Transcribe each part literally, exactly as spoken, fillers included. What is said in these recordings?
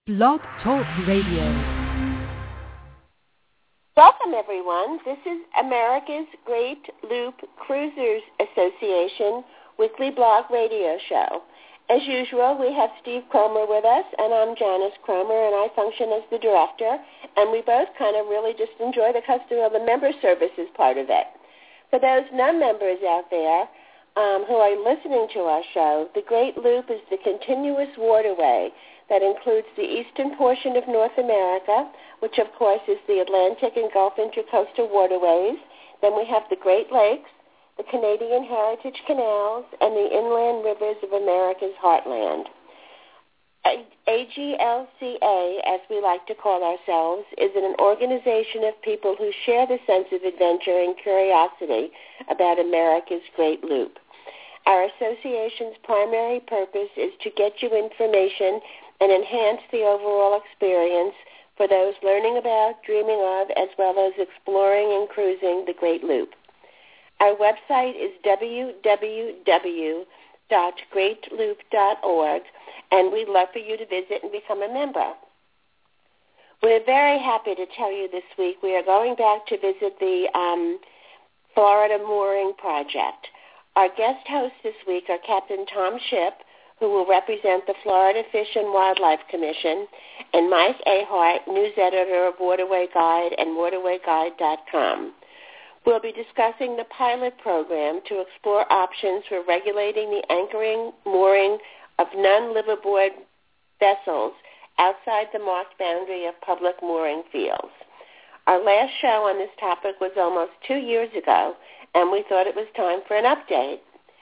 Blog Talk Radio. Welcome, everyone. This is America's Great Loop Cruisers Association weekly blog radio show. As usual, we have Steve Cromer with us, and I'm Janice Cromer, and I function as the director, and we both kind of really just enjoy the custom of the member services part of it. For those non-members out there um, who are listening to our show, the Great Loop is the continuous waterway that includes the eastern portion of North America, which of course is the Atlantic and Gulf Intercoastal waterways. Then we have the Great Lakes, the Canadian Heritage Canals, and the inland rivers of America's heartland. A G L C A, as we like to call ourselves, is an organization of people who share the sense of adventure and curiosity about America's Great Loop. Our association's primary purpose is to get you information and enhance the overall experience for those learning about, dreaming of, as well as exploring and cruising the Great Loop. Our website is w w w dot great loop dot org, and we'd love for you to visit and become a member. We're very happy to tell you this week we are going back to visit the um, Florida Mooring Project. Our guest hosts this week are Captain Tom Shipp, who will represent the Florida Fish and Wildlife Commission, and Mike Ahart, news editor of Waterway Guide and waterway guide dot com. We'll be discussing the pilot program to explore options for regulating the anchoring, mooring of non-liveaboard vessels outside the marked boundary of public mooring fields. Our last show on this topic was almost two years ago, and we thought it was time for an update.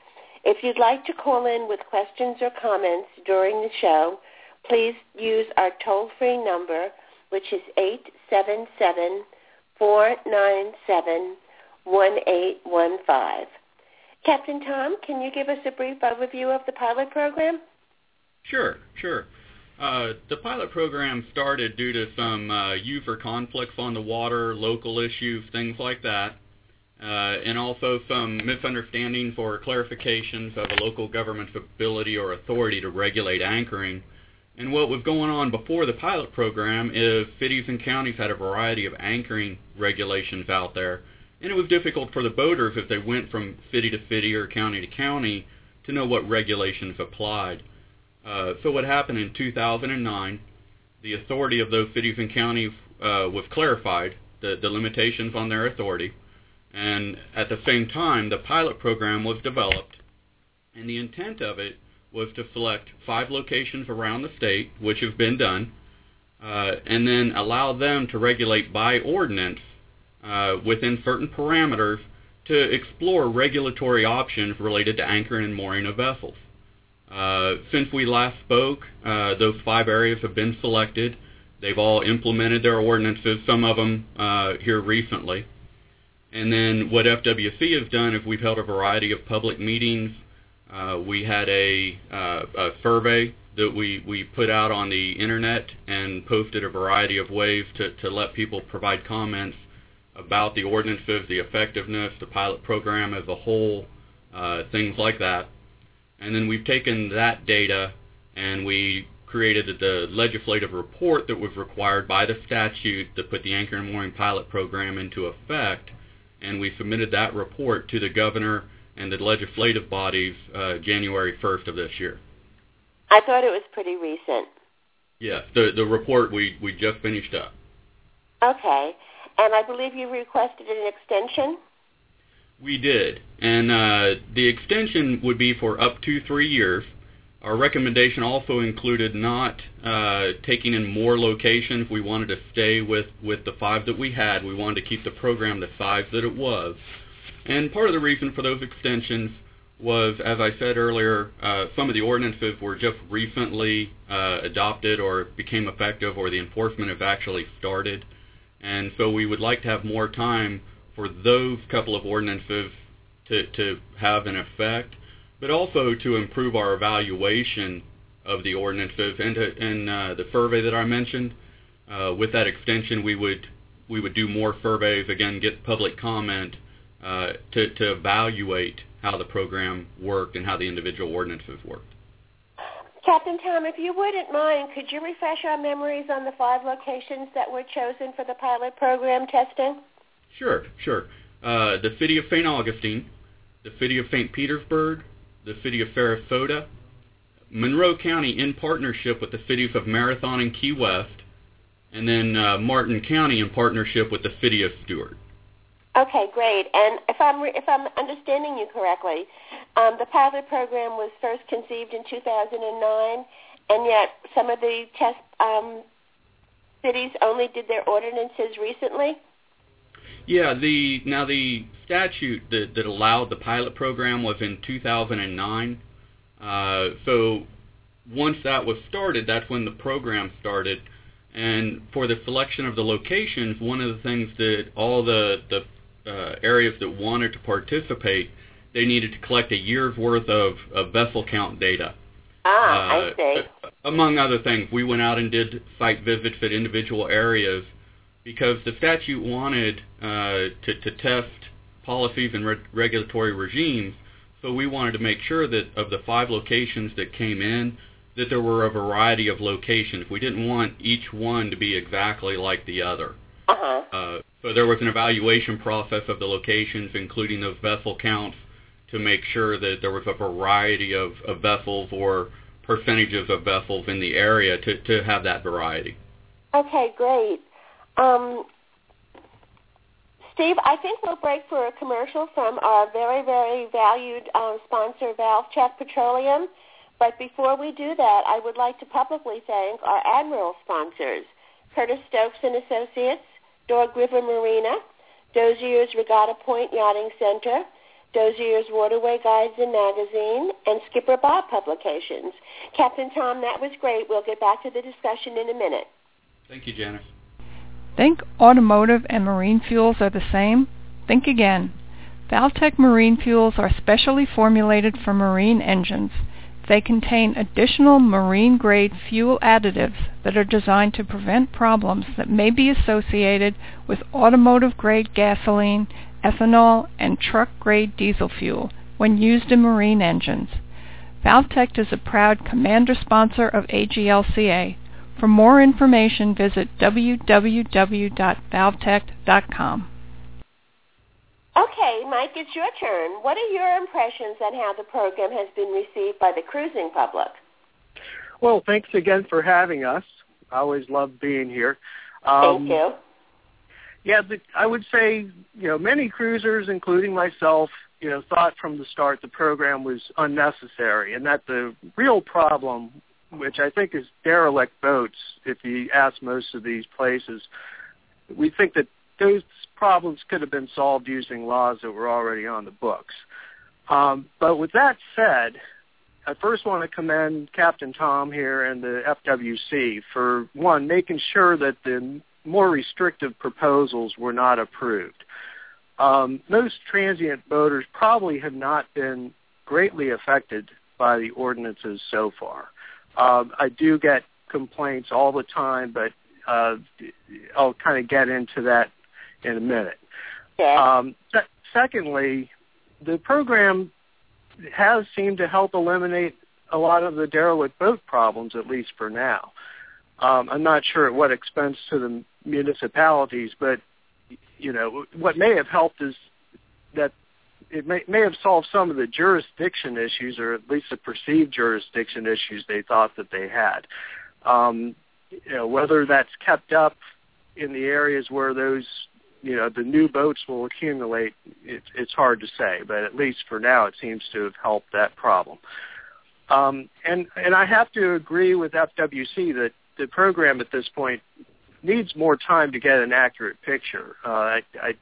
If you'd like to call in with questions or comments during the show, please use our toll-free number, which is eight seven seven, four nine seven, one eight one five. Captain Tom, can you give us a brief overview of the pilot program? Sure, sure. Uh, the pilot program started due to some uh, user conflicts on the water, local issues, things like that. Uh, and also some misunderstandings or clarifications of a local government's ability or authority to regulate anchoring. And what was going on before the pilot program is cities and counties had a variety of anchoring regulations out there, and it was difficult for the boaters if they went from city to city or county to county to know what regulations applied. Uh, so what happened in two thousand nine, the authority of those cities and counties uh, was clarified, the, the limitations on their authority. And at the same time, the pilot program was developed, and the intent of it was to select five locations around the state, which have been done, uh, and then allow them to regulate by ordinance uh, within certain parameters to explore regulatory options related to anchoring and mooring of vessels. Uh, since we last spoke, uh, those five areas have been selected. They've all implemented their ordinances, some of them uh, here recently. And then what F W C has done is we've held a variety of public meetings. Uh, we had a, uh, a survey that we, we put out on the internet and posted a variety of ways to, to let people provide comments about the ordinances, the effectiveness, the pilot program as a whole, uh, things like that. And then we've taken that data and we created the legislative report that was required by the statute to put the anchor and mooring pilot program into effect. And we submitted that report to the governor and the legislative bodies uh, January first of this year. I thought it was pretty recent. Yes, the the report we, we just finished up. Okay, and I believe you requested an extension? We did, and uh, the extension would be for up to three years. Our recommendation also included not uh, taking in more locations. We wanted to stay with, with the five that we had. We wanted to keep the program the size that it was. And part of the reason for those extensions was, as I said earlier, uh, some of the ordinances were just recently uh, adopted or became effective, or the enforcement has actually started. And so we would like to have more time for those couple of ordinances to, to have an effect, but also to improve our evaluation of the ordinances. And, to, and uh, the survey that I mentioned, uh, with that extension, we would we would do more surveys, again, get public comment uh, to, to evaluate how the program worked and how the individual ordinances worked. Captain Tom, if you wouldn't mind, could you refresh our memories on the five locations that were chosen for the pilot program testing? Sure, sure. Uh, the city of Saint Augustine, the city of Saint Petersburg, the city of Sarasota, Monroe County in partnership with the cities of Marathon and Key West, and then uh, Martin County in partnership with the city of Stewart. Okay, great. And if I'm re- if I'm understanding you correctly, um, the pilot program was first conceived in two thousand nine, and yet some of the test um, cities only did their ordinances recently? Yeah, the now the statute that, that allowed the pilot program was in two thousand nine. Uh, so once that was started, that's when the program started. And for the selection of the locations, one of the things that all the, the uh, areas that wanted to participate, they needed to collect a year's worth of, of vessel count data. Ah, uh, I see. Among other things, we went out and did site visits at individual areas because the statute wanted uh, to, to test policies and re- regulatory regimes. So we wanted to make sure that of the five locations that came in, that there were a variety of locations. We didn't want each one to be exactly like the other. Uh-huh. Uh, so there was an evaluation process of the locations, including those vessel counts, to make sure that there was a variety of, of vessels or percentages of vessels in the area to, to have that variety. Okay, great. Um, Steve, I think we'll break for a commercial from our very, very valued um, sponsor, ValveCheck Petroleum. But before we do that, I would like to publicly thank our Admiral sponsors, Curtis Stokes and Associates, Dog River Marina, Dozier's Regatta Point Yachting Center, Dozier's Waterway Guides and Magazine, and Skipper Bob Publications. Captain Tom, that was great. We'll get back to the discussion in a minute. Thank you, Janice. Think automotive and marine fuels are the same? Think again. Valtech marine fuels are specially formulated for marine engines. They contain additional marine-grade fuel additives that are designed to prevent problems that may be associated with automotive-grade gasoline, ethanol, and truck-grade diesel fuel when used in marine engines. Valtech is a proud commander sponsor of A G L C A. For more information, visit w w w dot valvetech dot com. Okay, Mike, it's your turn. What are your impressions on how the program has been received by the cruising public? Well, thanks again for having us. I always love being here. Um, Thank you. Yeah, the, I would say, you know, many cruisers, including myself, you know, thought from the start the program was unnecessary and that the real problem, which I think is derelict boats, if you ask most of these places, we think that those problems could have been solved using laws that were already on the books. Um, but with that said, I first want to commend Captain Tom here and the F W C for, one, making sure that the more restrictive proposals were not approved. Um, most transient boaters probably have not been greatly affected by the ordinances so far. Um, I do get complaints all the time, but uh, I'll kind of get into that in a minute. Yeah. Um, se- secondly, the program has seemed to help eliminate a lot of the derelict boat problems, at least for now. Um, I'm not sure at what expense to the municipalities, but, you know, what may have helped is that it may, may have solved some of the jurisdiction issues, or at least the perceived jurisdiction issues they thought that they had. Um, you know, whether that's kept up in the areas where those, you know, the new boats will accumulate, it's, it's hard to say, but at least for now it seems to have helped that problem. Um, and, and I have to agree with F W C that the program at this point needs more time to get an accurate picture. Uh, I, I,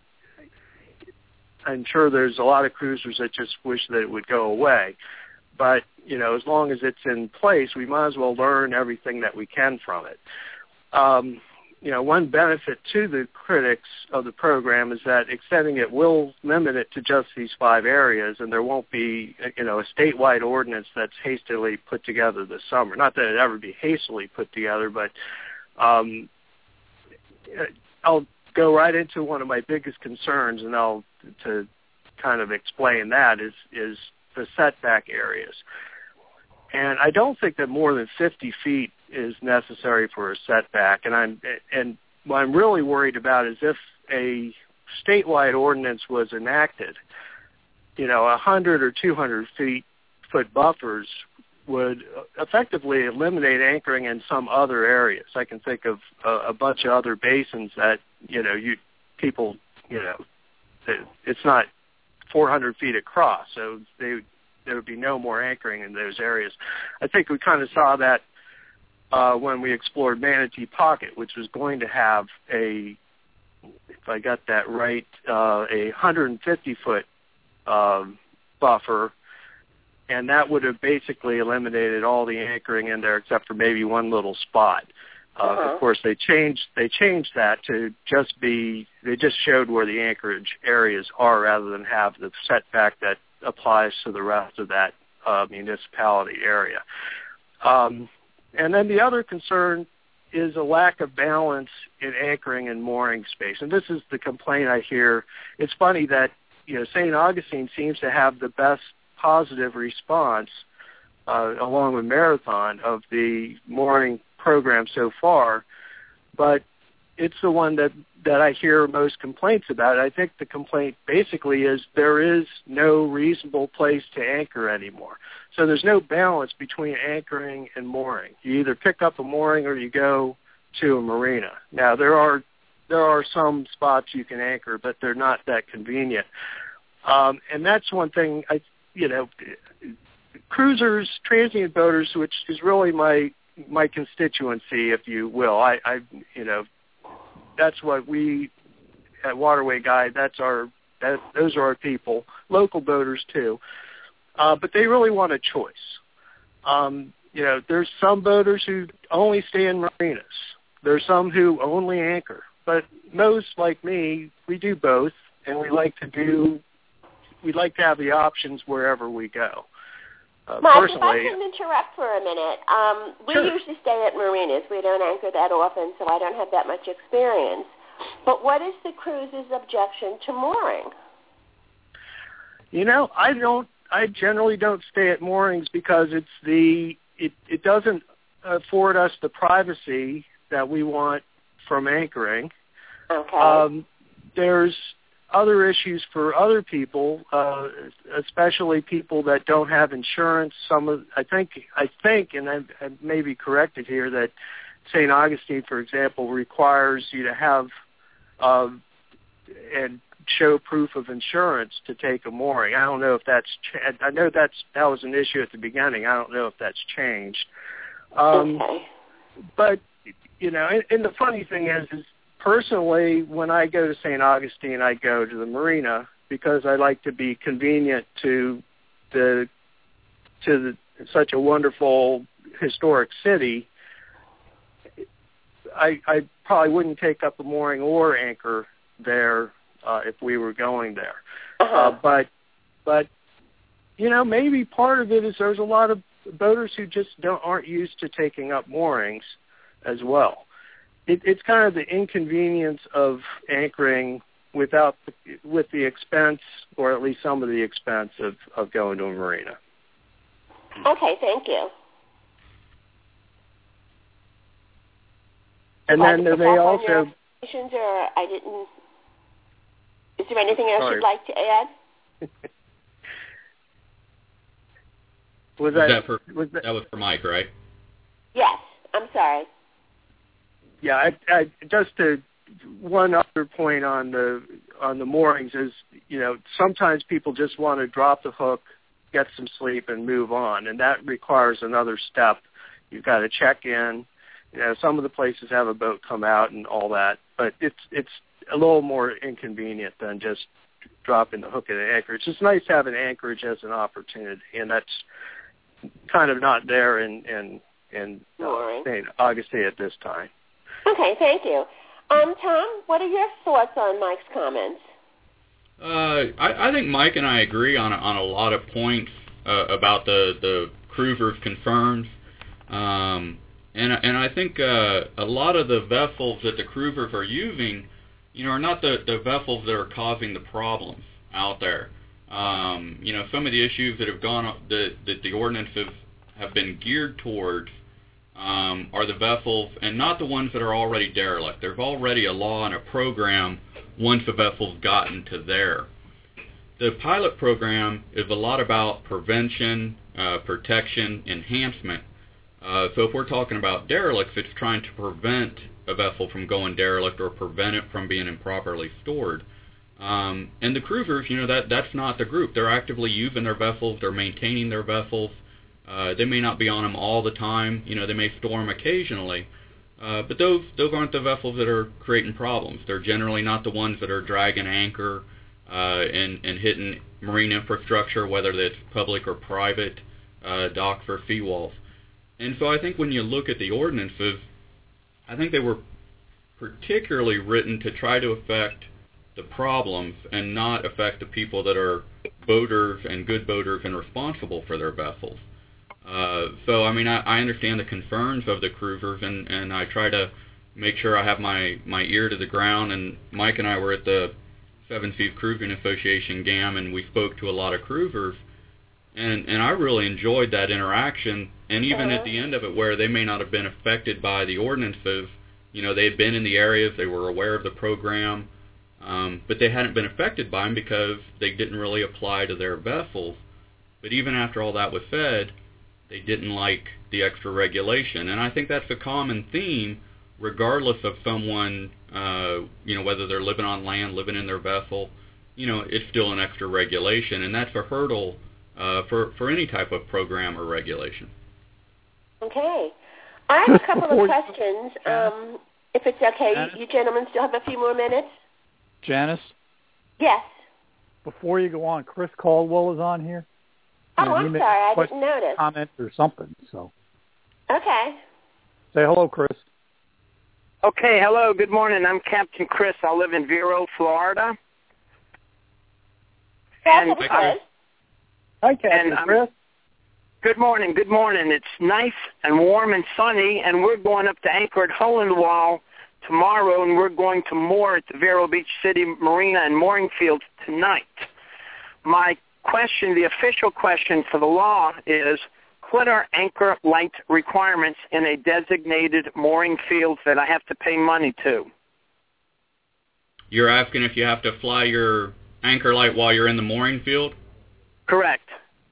I'm sure there's a lot of cruisers that just wish that it would go away. But, you know, as long as it's in place, we might as well learn everything that we can from it. Um, you know, one benefit to the critics of the program is that extending it will limit it to just these five areas, and there won't be, you know, a statewide ordinance that's hastily put together this summer. Not that it ever be hastily put together, but um, I'll go right into one of my biggest concerns, and I'll to kind of explain that is is the setback areas. and I don't think that more than fifty feet is necessary for a setback. And I'm and what I'm really worried about is if a statewide ordinance was enacted, you know, one hundred or two hundred feet foot buffers would effectively eliminate anchoring in some other areas. I can think of a, a bunch of other basins that, you know, you people, you know, it's not four hundred feet across, so they, there would be no more anchoring in those areas. I think we kind of saw that uh, when we explored Manatee Pocket, which was going to have a, if I got that right, uh, a one hundred fifty foot um, buffer, and that would have basically eliminated all the anchoring in there except for maybe one little spot. Uh, uh-huh. Of course, they changed they changed that to just be, they just showed where the anchorage areas are rather than have the setback that applies to the rest of that uh, municipality area. Um, and then the other concern is a lack of balance in anchoring and mooring space. And this is the complaint I hear. It's funny that, you know, Saint Augustine seems to have the best positive response, uh, along with Marathon, of the mooring program so far, but it's the one that, that I hear most complaints about. I think the complaint basically is there is no reasonable place to anchor anymore. So there's no balance between anchoring and mooring. You either pick up a mooring or you go to a marina. Now, there are there are some spots you can anchor, but they're not that convenient. Um, and that's one thing, I, you know, cruisers, transient boaters, which is really my my constituency, if you will. I, I, you know, that's what we at Waterway Guide. That's our. That, those are our people. Local boaters too, uh, but they really want a choice. Um, you know, there's some boaters who only stay in marinas. There's some who only anchor. But most, like me, we do both, and we like to do. We like to have the options wherever we go. Uh, Mike, if I can interrupt for a minute, um, we sure. usually stay at marinas. We don't anchor that often, so I don't have that much experience. But what is the cruise's objection to mooring? You know, I don't. I generally don't stay at moorings because it's the it, it doesn't afford us the privacy that we want from anchoring. Okay. Um, there's other issues for other people, uh, especially people that don't have insurance. Some of, I think, I think, and I, I may be corrected here, that Saint Augustine, for example, requires you to have uh, and show proof of insurance to take a mooring. I don't know if that's. Ch- I know that's that was an issue at the beginning. I don't know if that's changed. Um, okay. But you know, and, and the funny thing is, is personally, when I go to Saint Augustine, I go to the marina because I like to be convenient to the to the, such a wonderful historic city. I, I probably wouldn't take up a mooring or anchor there uh, if we were going there. Uh-huh. Uh, but but you know, maybe part of it is there's a lot of boaters who just don't aren't used to taking up moorings as well. It, it's kind of the inconvenience of anchoring without the, with the expense, or at least some of the expense of, of going to a marina. Okay, thank you. And then they also. Or I didn't. Is there anything else Sorry. you'd like to add? was that, was that, for, was that, that was for Mike, right? Yes, I'm sorry. Yeah, I, I, just to one other point on the on the moorings is, you know, sometimes people just want to drop the hook, get some sleep, and move on, and that requires another step. You've got to check in. You know, some of the places have a boat come out and all that, but it's it's a little more inconvenient than just dropping the hook at an anchor. It's just nice to have an anchorage as an opportunity, and that's kind of not there in in in uh, Saint Augustine at this time. Okay, thank you. Um, Tom, what are your thoughts on Mike's comments? Uh, I, I think Mike and I agree on a, on a lot of points uh, about the the cruiser's concerns, um, and and I think uh, a lot of the vessels that the cruisers are using, you know, are not the, the vessels that are causing the problems out there. Um, you know, some of the issues that have gone up, that that the ordinance have have been geared towards um, are the vessels, and not the ones that are already derelict. There's already a law and a program once the vessel's gotten to there. The pilot program is a lot about prevention, uh, protection, enhancement. Uh, so if we're talking about derelicts, it's trying to prevent a vessel from going derelict or prevent it from being improperly stored. Um, and the cruisers, you know, that that's not the group. They're actively using their vessels. They're maintaining their vessels. Uh, they may not be on them all the time. You know, they may store them occasionally. Uh, but those those aren't the vessels that are creating problems. They're generally not the ones that are dragging anchor uh, and, and hitting marine infrastructure, whether that's public or private uh, docks or seawalls. And so I think when you look at the ordinances, I think they were particularly written to try to affect the problems and not affect the people that are boaters and good boaters and responsible for their vessels. Uh, so, I mean, I, I understand the concerns of the cruisers, and, and I try to make sure I have my, my ear to the ground. And Mike and I were at the Seven Seas Cruising Association G A M, and we spoke to a lot of cruisers, and, and I really enjoyed that interaction. And even at the end of it, where they may not have been affected by the ordinances, you know, they had been in the areas, they were aware of the program, um, but they hadn't been affected by them because they didn't really apply to their vessels. But even after all that was said, they didn't like the extra regulation. And I think that's a common theme, regardless of someone, uh, you know, whether they're living on land, living in their vessel, you know, it's still an extra regulation. And that's a hurdle uh, for, for any type of program or regulation. Okay. I have a couple of questions. Um, if it's okay, you, you gentlemen still have a few more minutes? Janice? Yes. Before you go on, Chris Caldwell is on here. Oh, I'm sorry, I didn't notice. Comment or something, so. Okay. Say hello, Chris. Okay, hello, good morning. I'm Captain Chris. I live in Vero, Florida. And Chris. Hi, Captain Chris. Good morning, good morning. It's nice and warm and sunny, and we're going up to anchor at Hull-and-Wall tomorrow, and we're going to moor at the Vero Beach City Marina and mooring field tonight. My question, the official question for the law is, what are anchor light requirements in a designated mooring field that I have to pay money to? You're asking if you have to fly your anchor light while you're in the mooring field? Correct.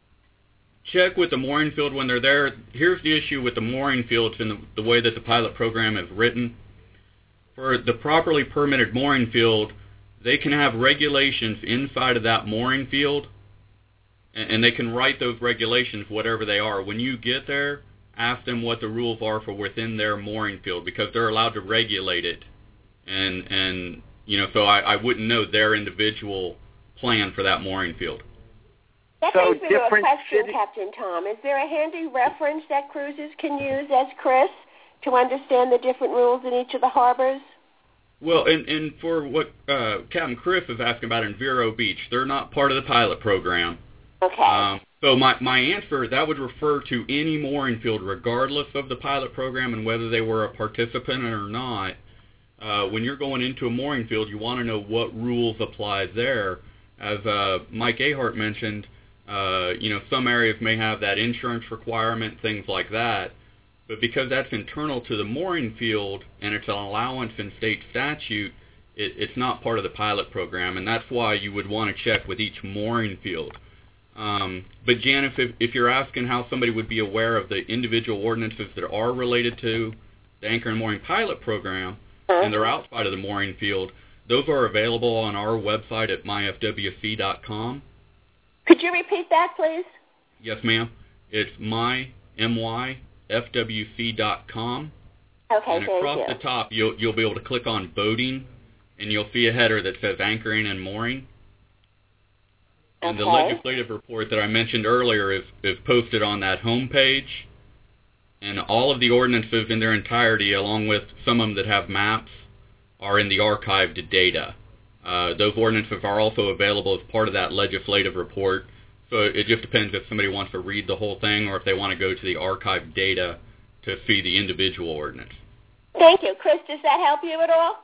Check with the mooring field when they're there. Here's the issue with the mooring fields and the, the way that the pilot program is written. For the properly permitted mooring field, they can have regulations inside of that mooring field, and, and they can write those regulations, whatever they are. When you get there, ask them what the rules are for within their mooring field, because they're allowed to regulate it. And, and you know, so I, I wouldn't know their individual plan for that mooring field. That so brings me to a question, city- Captain Tom. Is there a handy reference that cruisers can use as Chris to understand the different rules in each of the harbors? Well, and, and for what uh, Captain Chris is asking about in Vero Beach, they're not part of the pilot program. Okay. Um, so my, my answer, that would refer to any mooring field, regardless of the pilot program and whether they were a participant or not. Uh, when you're going into a mooring field, you want to know what rules apply there. As uh, Mike Ahart mentioned, Uh, you know, some areas may have that insurance requirement, things like that. But because that's internal to the mooring field and it's an allowance in state statute, it, it's not part of the pilot program, and that's why you would want to check with each mooring field. Um, but Janice, if, if you're asking how somebody would be aware of the individual ordinances that are related to the Anchor and Mooring Pilot Program, uh-huh. and they're outside of the mooring field, those are available on our website at my f w c dot com. Could you repeat that, please? Yes, ma'am. It's my m y f w c dot com. Okay, and thank across you. the top, you'll you'll be able to click on boating, and you'll see a header that says anchoring and mooring. And okay. the legislative report that I mentioned earlier is, is posted on that home page, and all of the ordinances in their entirety, along with some of them that have maps, are in the archived data. Uh, those ordinances are also available as part of that legislative report, so it just depends if somebody wants to read the whole thing or if they want to go to the archived data to see the individual ordinance. Thank you. Chris, does that help you at all?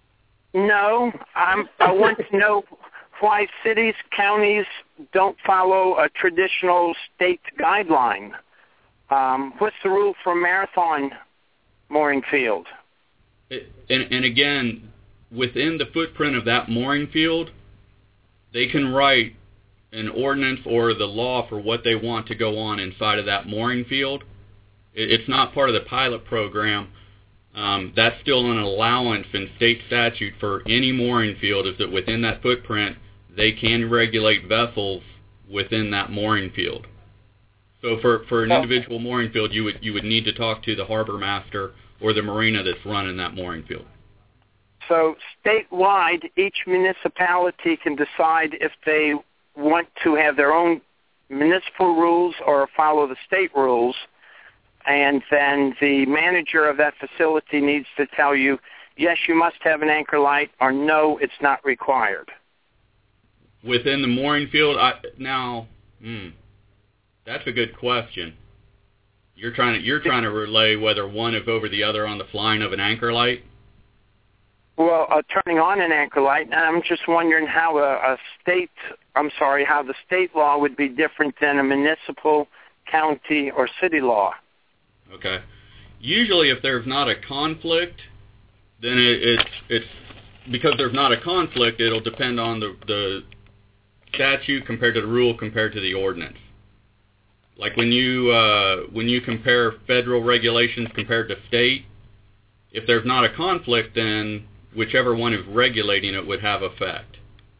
No, I'm, I want to know why cities, counties don't follow a traditional state guideline. Um, what's the rule for a marathon mooring field? It, and, and again, within the footprint of that mooring field, they can write an ordinance or the law for what they want to go on inside of that mooring field. It, it's not part of the pilot program. Um, that's still an allowance in state statute for any mooring field, is that within that footprint, they can regulate vessels within that mooring field. So for, for an individual mooring field, you would you would need to talk to the harbor master or the marina that's running that mooring field. So statewide, each municipality can decide if they want to have their own municipal rules or follow the state rules, and then the manager of that facility needs to tell you, yes, you must have an anchor light, or no, it's not required. Within the mooring field, I, now, hmm, that's a good question. You're trying to you're trying to relay whether one is over the other on the flying of an anchor light? Well, uh, turning on an anchor light, and I'm just wondering how a, a state, I'm sorry, how the state law would be different than a municipal, county, or city law. Okay. Usually if there's not a conflict, then it, it's, it's, because there's not a conflict, it'll depend on the, the statute compared to the rule compared to the ordinance. Like when you, uh, when you compare federal regulations compared to state, if there's not a conflict, then whichever one is regulating it would have effect.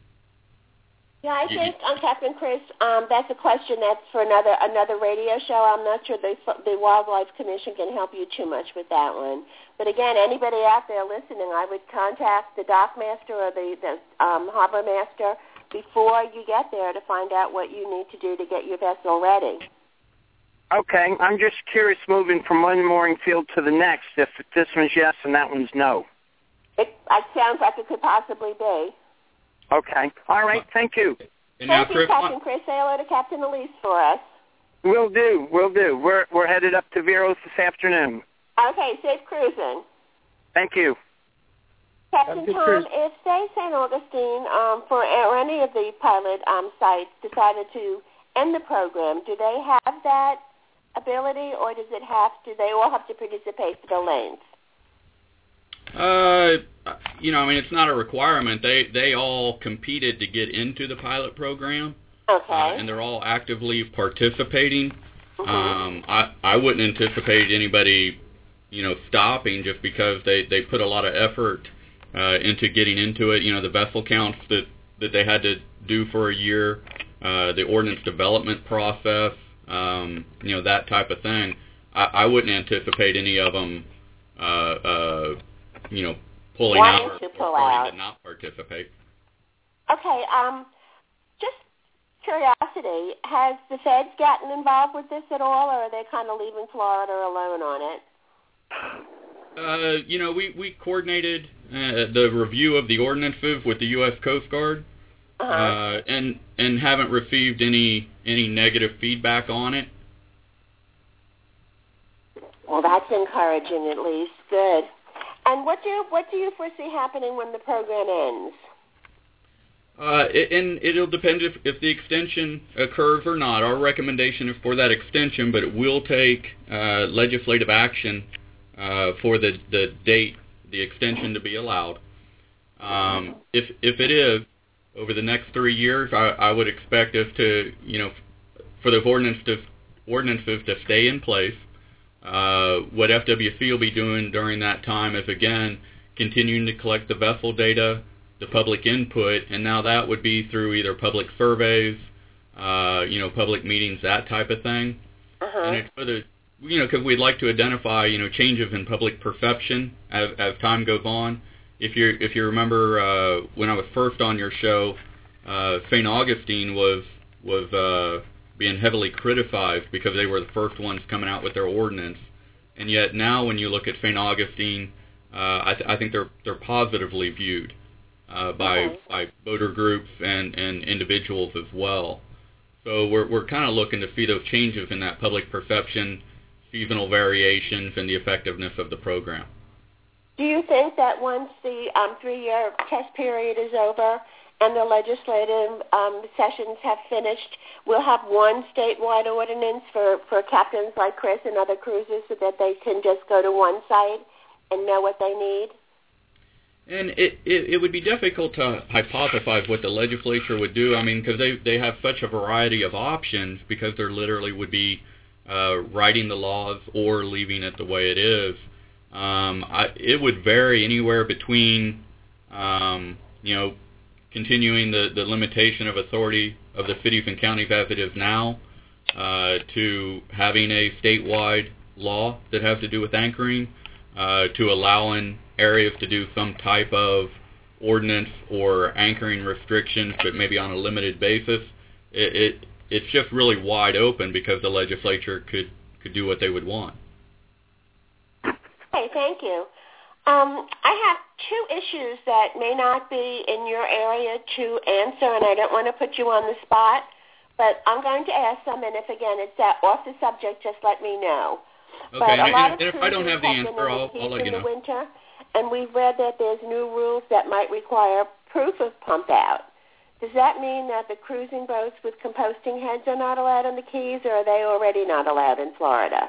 Yeah, I think, um, Captain Chris, um, that's a question that's for another another radio show. I'm not sure the the Wildlife Commission can help you too much with that one. But again, anybody out there listening, I would contact the dock master or the, the um, harbor master before you get there to find out what you need to do to get your vessel ready. Okay, I'm just curious, moving from one mooring field to the next, if this one's yes and that one's no. It, it sounds like it could possibly be. Okay. All right. Thank you. And Thank now, you, Chris, Captain Chris. Say hello to Captain Elise for us. We'll do. We'll do. We're we're headed up to Veros this afternoon. Okay. Safe cruising. Thank you. Captain Tom, cruise. If, say, Saint Augustine, um, for or any of the pilot um, sites decided to end the program, do they have that ability, or does it have to? They all have to participate for the lanes. Uh, you know, I mean, it's not a requirement. They they all competed to get into the pilot program. Okay. Uh, and they're all actively participating. Mm-hmm. Um, I I wouldn't anticipate anybody, you know, stopping just because they, they put a lot of effort uh, into getting into it. You know, the vessel counts that, that they had to do for a year, uh, the ordinance development process, um, you know, that type of thing. I, I wouldn't anticipate any of them, uh, uh, you know, pulling Wanting out or, to or pull starting out. to not participate. Okay. Um, just curiosity, has the feds gotten involved with this at all, or are they kind of leaving Florida alone on it? Uh, you know, we, we coordinated uh, the review of the ordinances with the U S Coast Guard, Uh-huh. uh, and and haven't received any any negative feedback on it. Well, that's encouraging, at least. Good. And what do you, what do you foresee happening when the program ends? Uh, it, and it'll depend if, if the extension occurs or not. Our recommendation is for that extension, but it will take uh, legislative action uh, for the, the date, the extension to be allowed. Um, if if it is, over the next three years, I, I would expect us to, you know, for the ordinance to, ordinances to stay in place. Uh, what F W C will be doing during that time is, again, continuing to collect the vessel data, the public input, and now that would be through either public surveys, uh, you know, public meetings, that type of thing. Uh-huh. And it's for the, you know, because we'd like to identify, you know, changes in public perception as, as time goes on. If you if you remember uh, when I was first on your show, uh, Saint Augustine was was uh, being heavily criticized because they were the first ones coming out with their ordinance, and yet now when you look at Saint Augustine, uh, I, th- I think they're they're positively viewed uh, by Okay. by voter groups and, and individuals as well. So we're we're kind of looking to see those changes in that public perception, seasonal variations, and the effectiveness of the program. Do you think that once the um, three-year test period is over and the legislative um, sessions have finished, we'll have one statewide ordinance for, for captains like Chris and other cruisers so that they can just go to one site and know what they need? And it, it, it would be difficult to hypothesize what the legislature would do. I mean, because they, they have such a variety of options because there literally would be uh, writing the laws or leaving it the way it is. Um, I, it would vary anywhere between, um, you know, continuing the, the limitation of authority of the cities and counties as it is now uh, to having a statewide law that has to do with anchoring, uh, to allowing areas to do some type of ordinance or anchoring restrictions, but maybe on a limited basis. It, it it's just really wide open because the legislature could, could do what they would want. Okay, thank you. Um, I have two issues that may not be in your area to answer, and I don't want to put you on the spot, but I'm going to ask them, and if, again, it's off the subject, just let me know. Okay, but a and, lot and, of and if I don't have the have answer, I'll, I'll let you know. In the winter, and we've read that there's new rules that might require proof of pump out. Does that mean that the cruising boats with composting heads are not allowed on the Keys, or are they already not allowed in Florida?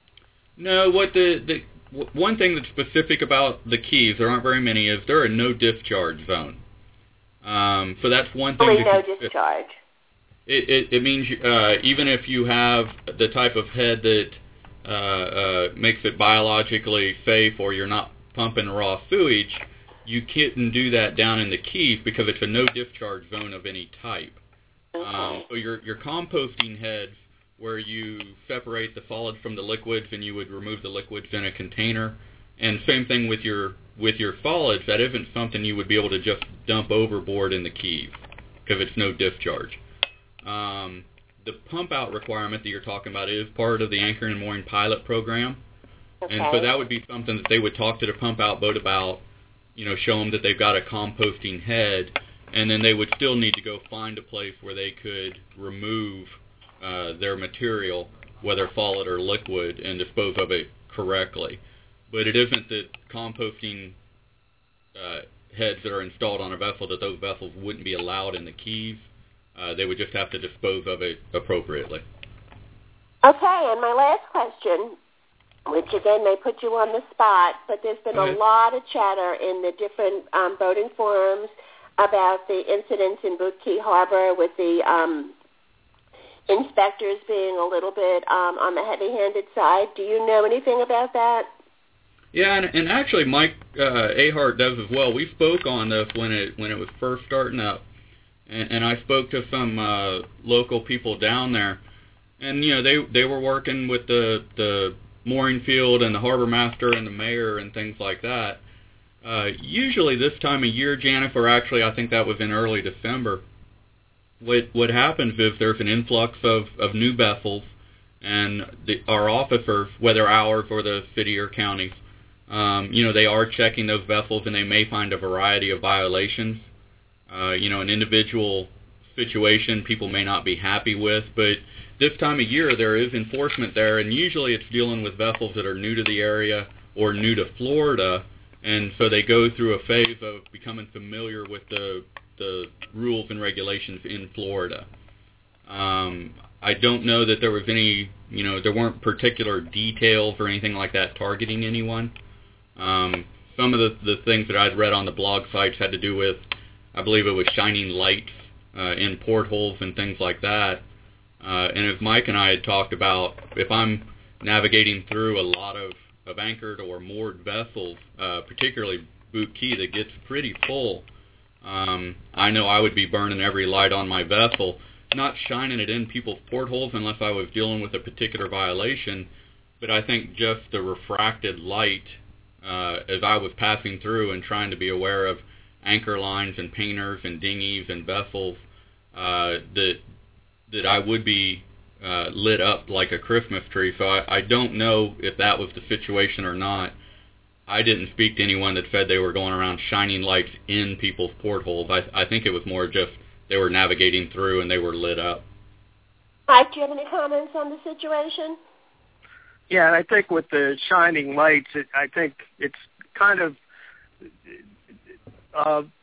No, what the, the one thing that's specific about the Keys, there aren't very many, is they're a no discharge zone. Um, so that's one thing. Only no can, discharge. It, it, it means uh, even if you have the type of head that uh, uh, makes it biologically safe, or you're not pumping raw sewage, you can't do that down in the Keys because it's a no discharge zone of any type. Okay. Um, so your your composting heads, where you separate the solids from the liquids and you would remove the liquids in a container. And same thing with your with your solids. That isn't something you would be able to just dump overboard in the Keys because it's no discharge. Um, the pump out requirement that you're talking about is part of the Anchoring and Mooring pilot program. Okay. And so that would be something that they would talk to the pump out boat about, you know, show them that they've got a composting head, and then they would still need to go find a place where they could remove Uh, their material, whether solid or liquid, and dispose of it correctly. But it isn't that composting uh, heads that are installed on a vessel, that those vessels wouldn't be allowed in the Keys. Uh, they would just have to dispose of it appropriately. Okay, and my last question, which again may put you on the spot, but there's been a lot of chatter in the different um, boating forums about the incidents in Boot Key Harbor with the um, inspectors being a little bit um, on the heavy-handed side. Do you know anything about that? Yeah, and, and actually Mike uh, Ahart does as well. We spoke on this when it when it was first starting up, and, and I spoke to some uh, local people down there, and you know they they were working with the the mooring field and the harbor master and the mayor and things like that. Uh, usually this time of year, Janice, or actually I think that was in early December. What what happens is there's an influx of, of new vessels, and the, our officers, whether ours or the city or counties, um, you know, they are checking those vessels, and they may find a variety of violations. Uh, you know, an individual situation people may not be happy with, but this time of year there is enforcement there, and usually it's dealing with vessels that are new to the area or new to Florida, and so they go through a phase of becoming familiar with the the rules and regulations in Florida. Um, I don't know that there was any, you know, there weren't particular details or anything like that targeting anyone. Um, some of the, the things that I'd read on the blog sites had to do with, I believe it was shining lights uh, in portholes and things like that. Uh, and as Mike and I had talked about, if I'm navigating through a lot of, of anchored or moored vessels, uh, particularly Boot Key that gets pretty full, Um, I know I would be burning every light on my vessel, not shining it in people's portholes unless I was dealing with a particular violation, but I think just the refracted light uh, as I was passing through and trying to be aware of anchor lines and painters and dinghies and vessels, uh, that that I would be uh, lit up like a Christmas tree. So I, I don't know if that was the situation or not. I didn't speak to anyone that said they were going around shining lights in people's portholes. I, I think it was more just they were navigating through and they were lit up. Mike, do you have any comments on the situation? Yeah, and I think with the shining lights, it, I think it's kind of uh,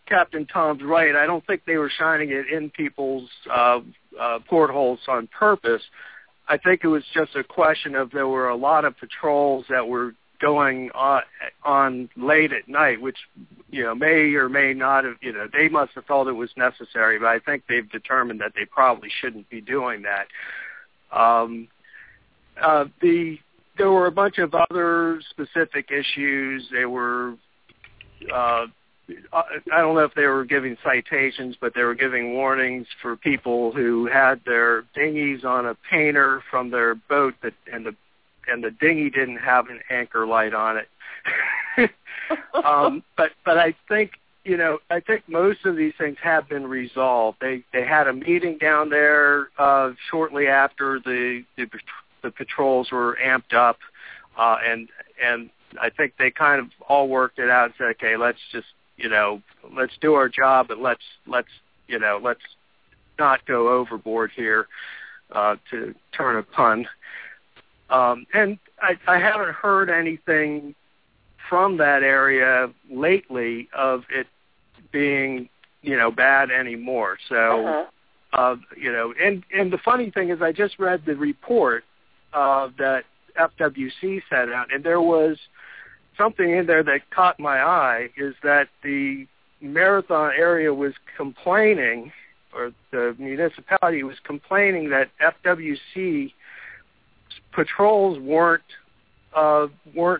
Captain Tom's right. I don't think they were shining it in people's uh, uh, portholes on purpose. I think it was just a question of there were a lot of patrols that were going on, on late at night, which, you know, may or may not have, you know, they must have felt it was necessary, but I think they've determined that they probably shouldn't be doing that. Um, uh, the there were a bunch of other specific issues. They were, uh, I don't know if they were giving citations, but they were giving warnings for people who had their dinghies on a painter from their boat, that and the and the dinghy didn't have an anchor light on it. um, but but I think, you know, I think most of these things have been resolved. They they had a meeting down there uh, shortly after the, the the patrols were amped up, uh, and and I think they kind of all worked it out and said, okay, let's just, you know, let's do our job, and let's let's you know let's not go overboard here, uh, to turn a pun. Um, and I, I haven't heard anything from that area lately of it being, you know, bad anymore. So, uh-huh. uh, you know, and, and the funny thing is I just read the report uh, that F W C sent out, and there was something in there that caught my eye, is that the Marathon area was complaining, or the municipality was complaining that F W C patrols weren't uh, weren't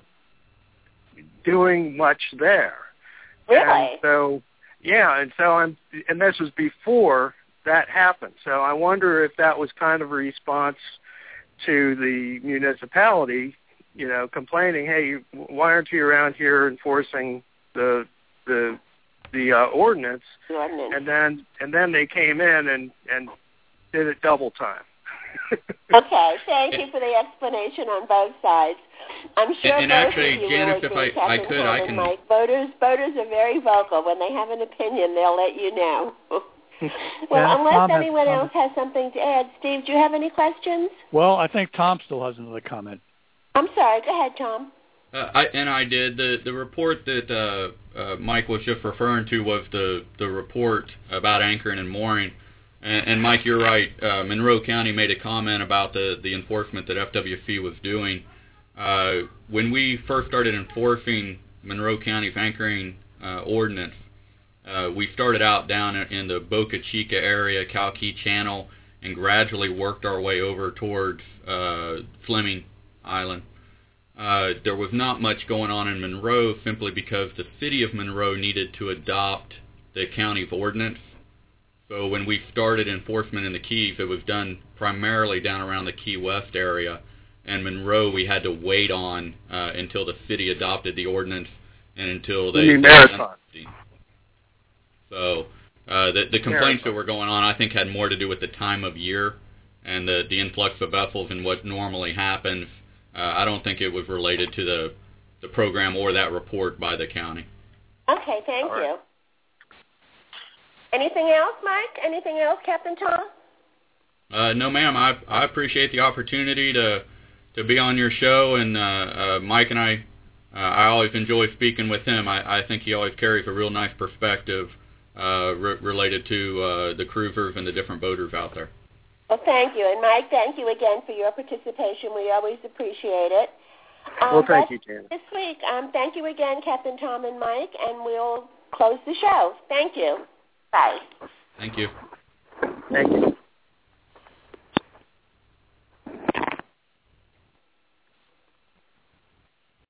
doing much there. Really? And so, yeah, and so I'm, and this was before that happened. So I wonder if that was kind of a response to the municipality, you know, complaining, hey, why aren't you around here enforcing the the the uh, ordinance? The ordinance. And then and then they came in and and did it double time. Okay, thank you for the explanation on both sides. I'm sure and, and both actually, of you Janice, will if agree, I, I Captain could, Tom I and can. Mike. Voters, voters are very vocal. When they have an opinion, they'll let you know. Well, yeah, unless Tom has anyone comment. else has something to add. Steve, do you have any questions? Well, I think Tom still has another comment. I'm sorry. Go ahead, Tom. Uh, I, and I did. The the report that uh, uh, Mike was just referring to was the, the report about anchoring and mooring. And, and Mike, you're right. Uh, Monroe County made a comment about the, the enforcement that F W C was doing. Uh, when we first started enforcing Monroe County's anchoring uh, ordinance, uh, we started out down in the Boca Chica area, Calkey Channel, and gradually worked our way over towards uh, Fleming Island. Uh, there was not much going on in Monroe simply because the city of Monroe needed to adopt the county's ordinance. So when we started enforcement in the Keys, it was done primarily down around the Key West area. And Monroe, we had to wait on uh, until the city adopted the ordinance and until they... You mean Marathon. So uh, the, the complaints Marathon. that were going on, I think, had more to do with the time of year and the, the influx of vessels and what normally happens. Uh, I don't think it was related to the, the program or that report by the county. Okay, thank All you. right. Anything else, Mike? Anything else, Captain Tom? Uh, no, ma'am. I I appreciate the opportunity to to be on your show, and uh, uh, Mike and I, uh, I always enjoy speaking with him. I, I think he always carries a real nice perspective uh, re- related to uh, the cruisers and the different boaters out there. Well, thank you. And, Mike, thank you again for your participation. We always appreciate it. Um, Well, thank that's you, Janet. This week, um, thank you again, Captain Tom and Mike, and we'll close the show. Thank you. Bye. Thank you. Thank you.